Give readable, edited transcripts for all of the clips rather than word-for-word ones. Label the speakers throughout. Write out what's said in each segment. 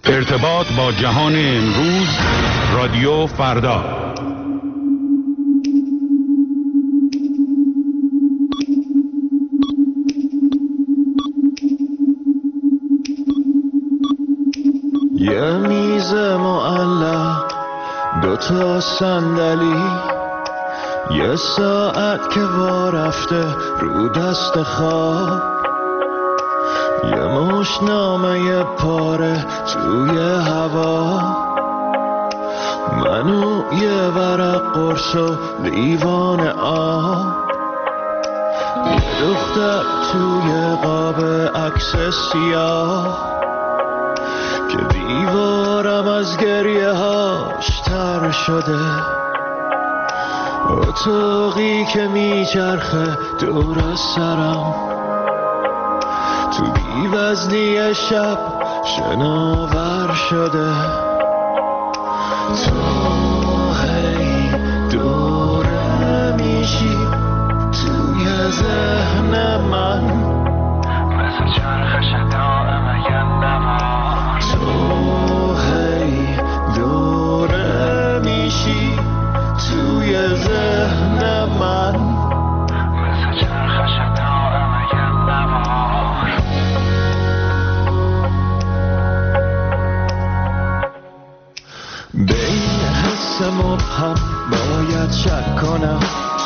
Speaker 1: ارتباط با جهان امروز، رادیو فردا.
Speaker 2: یه میز معلق، دوتا صندلی، یه ساعت که وا رفته رو دست خواب، یه مشتنامه یه پاره توی هوا، منو یه ورق قرص و لیوان آب، یه دختر توی قاب عکس سیاه که دیوارم از گریه هاش تر شده، اتاقی که میچرخه دور سرم، تو بی‌وزنی شب شناور شده، تو هی دوره میشی توی ذهن من، مثل چرخش دائم یه نوار، تو هی دوره میشی توی ذهن من، مثل چرخش دائم یه نوار. به این حس مبهم باید شک کنم،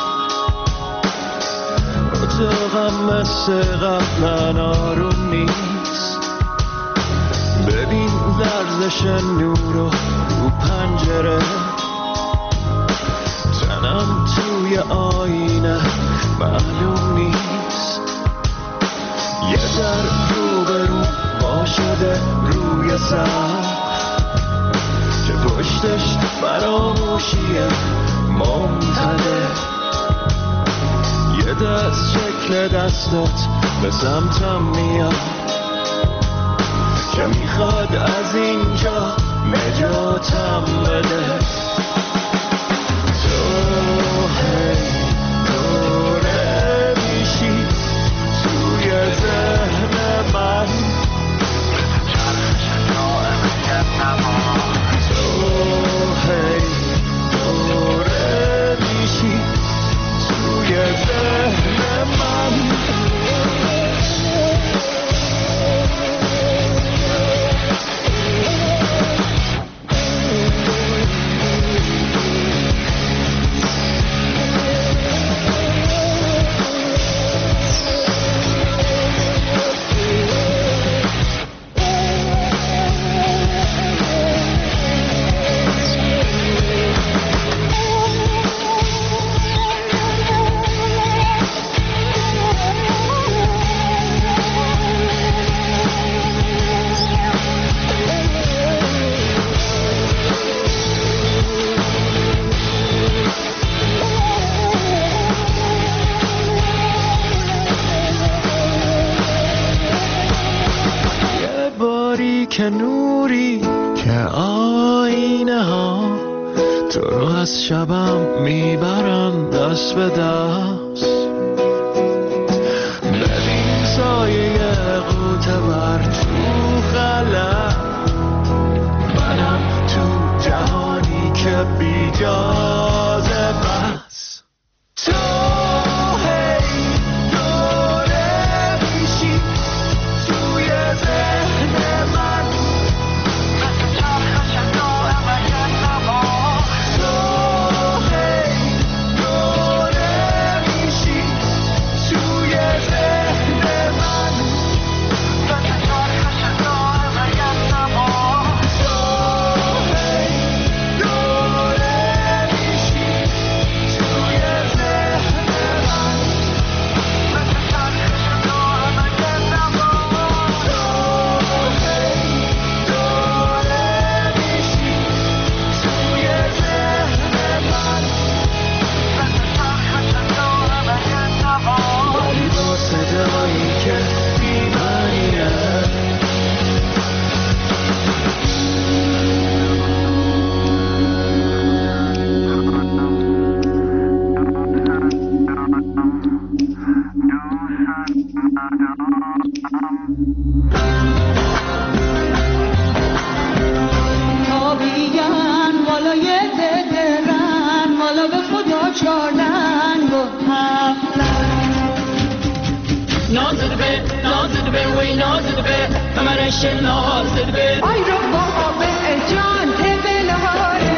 Speaker 2: اتاقم مثل قبلا آروم نیست، ببین لرزش نور رو پنجره، تنم توی آینه معلوم نیست، یه در روبرو ما شده روی سر که پشتش فراموشیه ممتده، یه دست شکل دستات به سمتم میاد که میخواد از اینجا نجاتم بده، تو هی دوره میشی توی ذهن من، مثل چرخش دائم یه نوار، تو هی دوره میشی توی ذهن من. که نوری که آینه ها تو رو از شبم میبرن دست به دست، ببین سایه قوطه بر تو خلق، منم تو جهانی که بی جازه بس، تو هی دوره میشی توی ذهن من، مثل چرخش دائم یه نوار، تو هی دوره میشی توی ذهن من، مثل چرخش دائم یه نوار، تو هی دوره میشی
Speaker 3: چار ننگ و هفت
Speaker 4: نازد به وی نازد به همرش نازد به
Speaker 3: آی رو بابا جان تبلهاره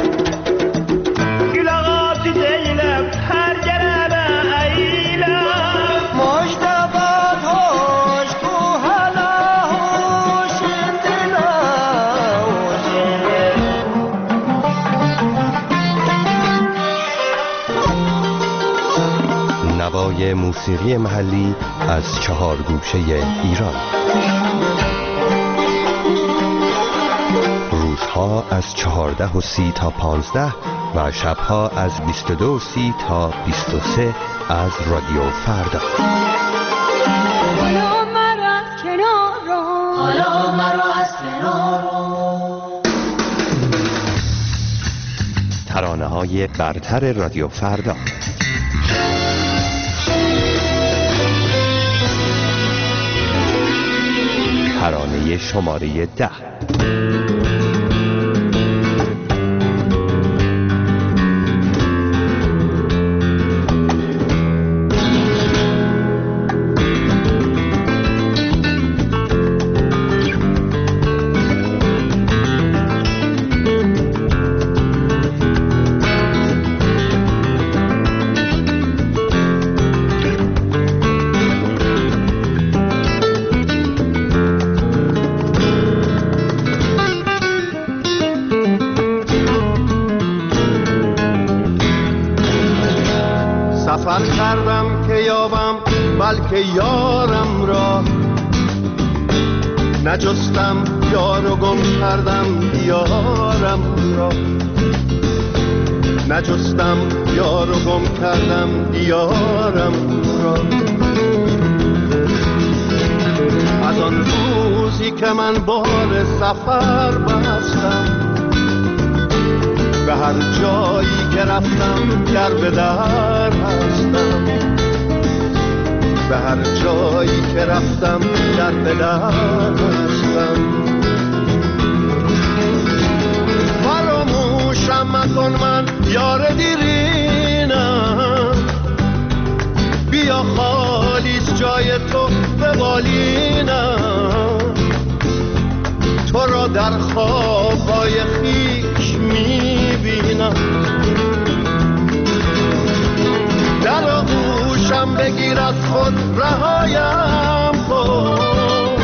Speaker 5: گلاغات دیلم هر گرم ایلم
Speaker 2: مجتبات هوش کو هلا هوش دلا
Speaker 6: نوای موسیقی محلی از 4 گوشه ایران. روزها از 14:30 تا 15 و شبها از 22:30 تا 23 از رادیو فردا.
Speaker 3: حالا مرا از کنار رو
Speaker 4: حالا مرا از کنار
Speaker 6: ترانه‌های برتر رادیو فردا. ترانه شماره 10.
Speaker 2: سفر کردم که یابم بلکه یارم را، نجستم یار و گم کردم یارم را، نجستم یار و گم کردم یارم را. از آن روزی که من بال سفر بستم، به هر جایی که رفتم در به در هستم، به هر جایی که رفتم در به در هستم. فراموشم مکن من یار دیرینم، بیا خالیست جای تو به بالینم، تو را در خوابهای خویش میبینم. در آغوشم بگیر از خود رهایم کن،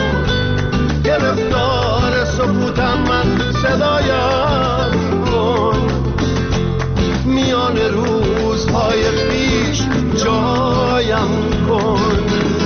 Speaker 2: گرفتار سکوتم من صدایم کن، میان روزهای خویش جایم کن.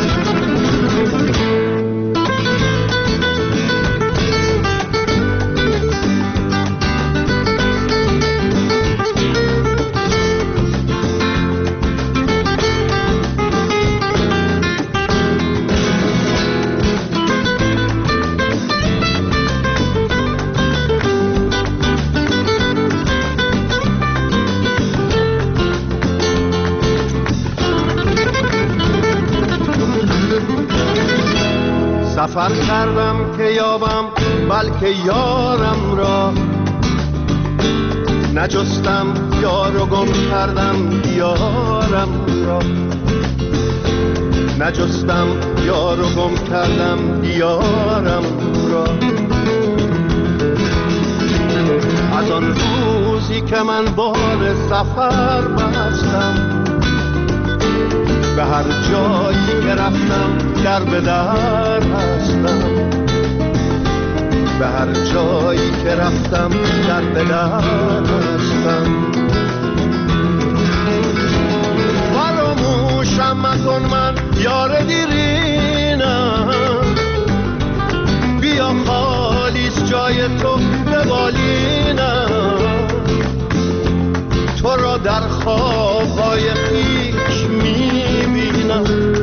Speaker 2: سفر کردم که یابم بلکه یارم را، نجستم یار و گم کردم یارم را، نجستم یار و گم کردم یارم را. از آن روزی که من بال سفر بستم، به هر جایی که رفتم در به در هستم، به هر جایی که رفتم در به در هستم. فراموشم مکن من یار دیرینم، بیا خالیست جای تو به بالینم، تو را در خوابهای خویش میبینم.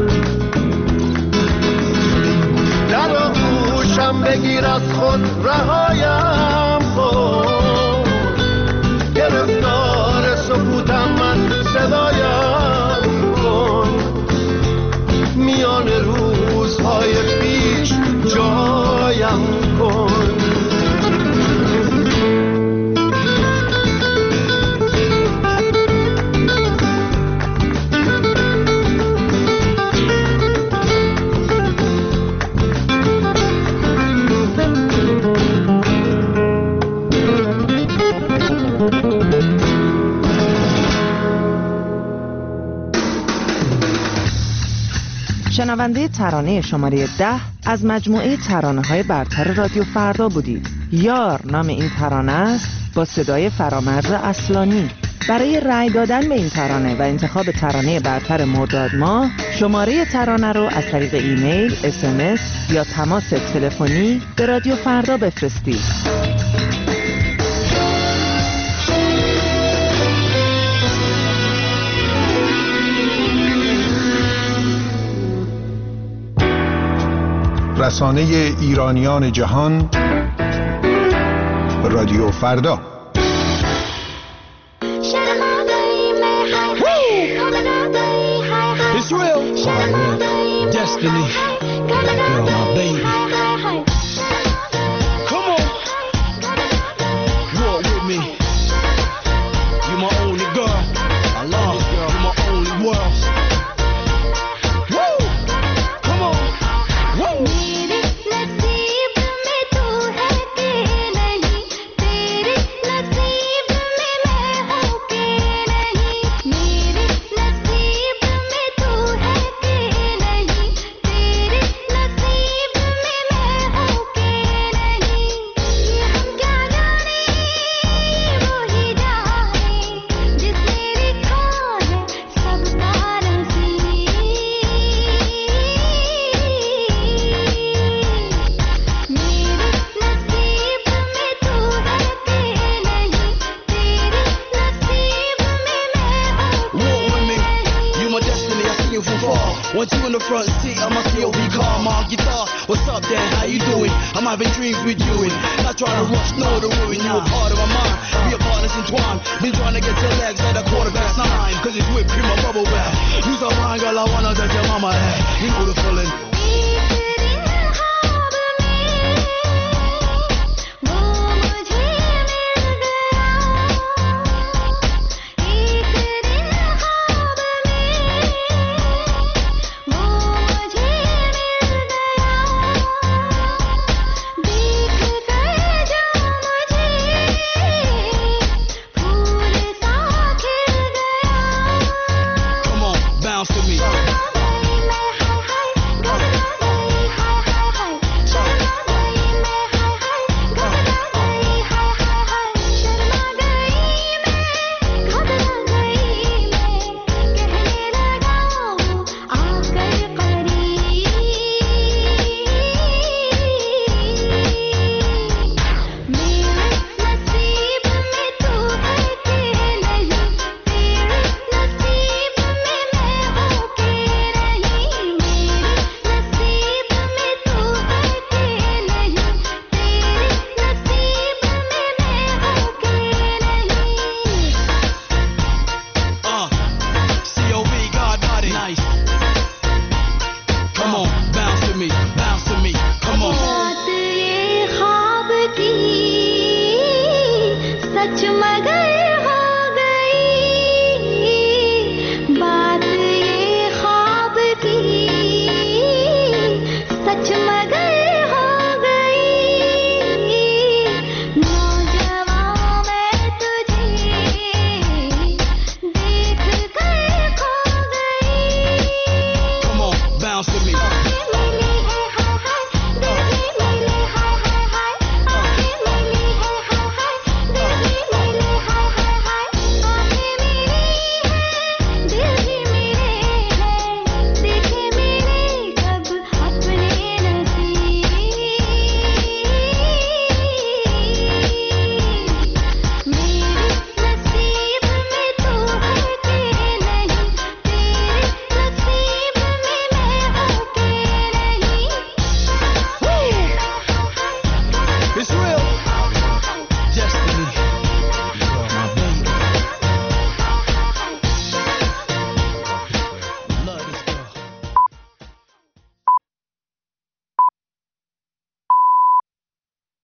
Speaker 2: در آغوشم بگیر از خود رهایم کن، گرفتار سکوتم من صدایم کن، میان روزهای پیش جایم کن.
Speaker 7: شنونده ترانه شماره 10 از مجموعه ترانه‌های برتر رادیو فردا بودید. یار نام این ترانه است با صدای فرامرز اصلانی. برای رأی دادن به این ترانه و انتخاب ترانه برتر مرداد ماه، شماره ترانه رو از طریق ایمیل، SMS یا تماس تلفنی به رادیو فردا بفرستید.
Speaker 8: رسانه ایرانیان جهان، رادیو فردا.
Speaker 9: It's real. Destiny. Girl, my baby. Come on. Walk with me. You my only girl. I love you, girl. You my only world. Woo. Come on. Woo. Want you in the front seat of my COB car, my guitar. What's up, Dan? How you doing? I'm having dreams with you and not trying to rush, no, to ruin you. A part of my mind, we are partners entwined. Been trying to get your legs at 9:15, cause it's whipped cream, my bubble bath. Use a mind, girl, I wanna touch your mama head. You know the feeling.